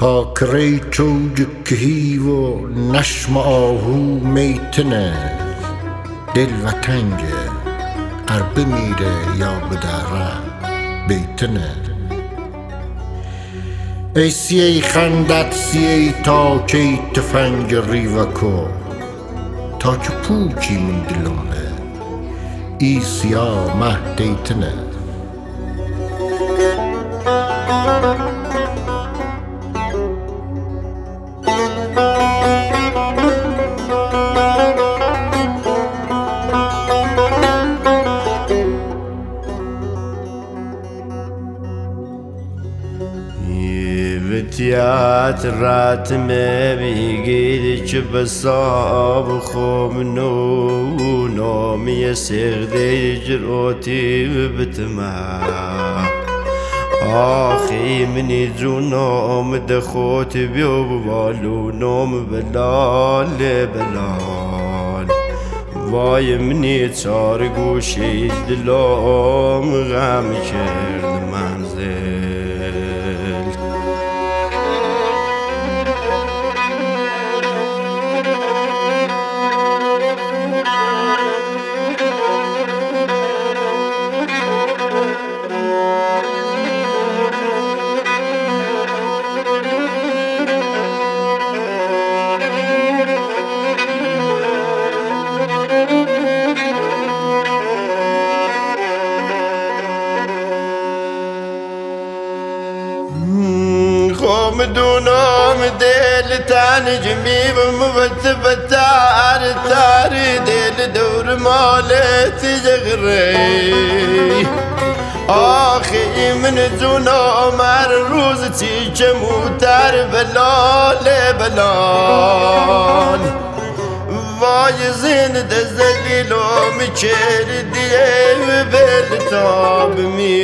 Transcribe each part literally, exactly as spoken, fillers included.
پاکری چوج کهی و نشم آهو میتنه دل و تنگه ار بمیره یا بدره بیتنه ای سیه خندت سیه تا که تفنگ ریوکو تا که پوچی من دلمه ای سیاه مه دیتنه تیاترات ما بيجي بصاب خومنو نومي يسير دي جروتي بتما آخي مني جو نوم دخوت بيو ببالو نوم بلال بلال وای مني تار گوشي دلوم غم کرد منزل دونم دل تنجمی و مبت تار تار دل دور مالت جغری آخی من دونم هر روز تی چموتر بلال بلال وای زند زلیلو میچردیه و بلتاب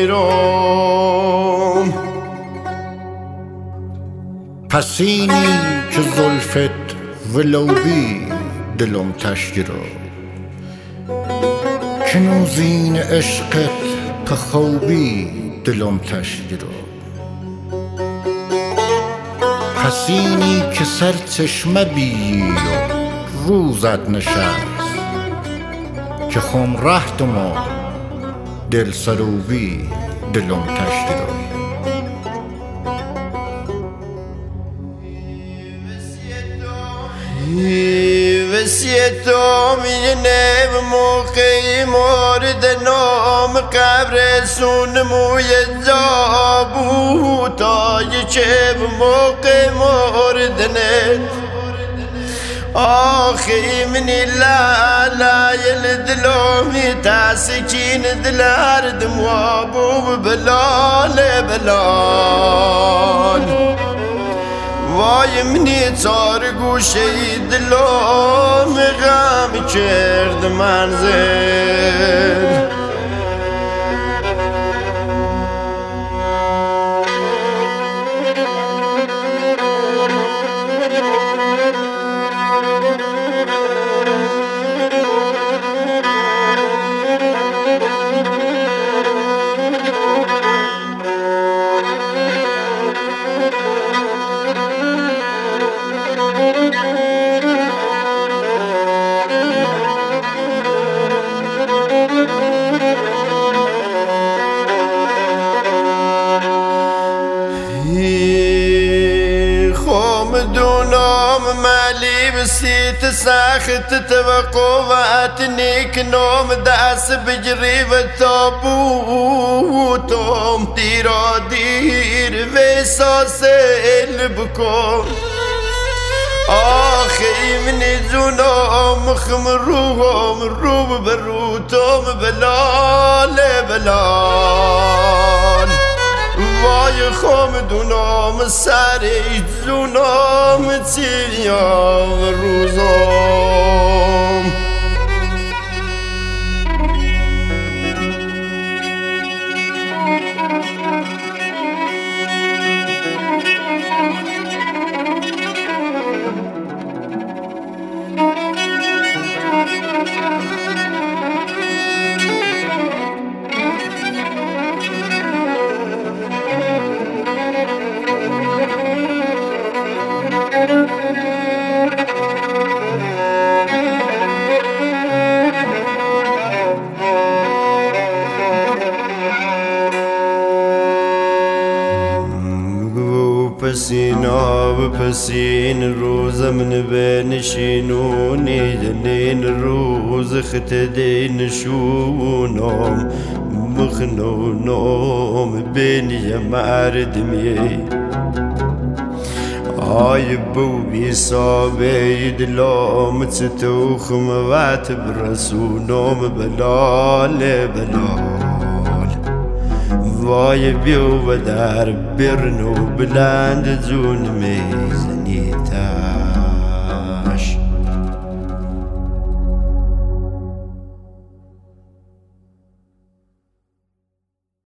میروم پسینی که زلفت ولوبی دلم تشگیرو کنوزین عشقت پخوبی دلم تشگیرو پسینی که سر چشمه بی و روزت نشست که خم رهتما دل سروبی دلم تشگیرو وسیتم یه موقعی مورد نام قبر سونموی زابو تا یه چه موقع مورد نت آخی منی لالا یل دلومی تاسکین دلاردم وابو بلال بلال وای منی تار گوشه دلم غم کرد منزل مالي بسيت ساخت توقعاتني كنوم داس بجري وتابوتهم تيرا دير ويساسل بكم آخي مني جنوم خمروهم روب بروتهم بلال بلال وای خام دونام سری جونام تیریا روزام پسینا و پسین روز من بنشینونی جنین روز خط دین شونم مخنونم بینی مردمی آی بو بی صابی دلام تتوخم وات برسونم بلال بلال وای بیو بدر برنو بلند جون میزنی تا